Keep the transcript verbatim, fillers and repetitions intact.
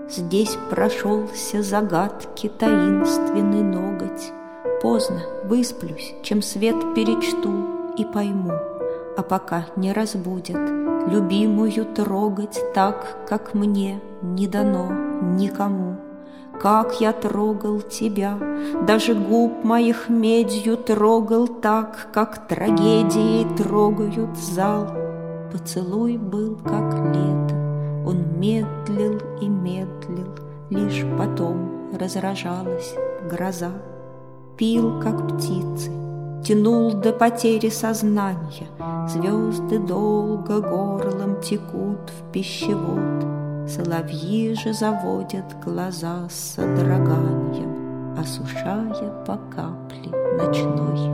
Здесь прошелся загадки таинственный ноготь. Поздно, высплюсь, чем свет перечту и пойму, а пока не разбудят любимую трогать так, как мне не дано никому. Как я трогал тебя, даже губ моих медью трогал так, как трагедией трогают зал. Поцелуй был как лето, он медлил и медлил, лишь потом разражалась гроза. Пил, как птицы, тянул до потери сознания, звезды долго горлом текут в пищевод. Соловьи же заводят глаза с содроганием, осушая по капле ночной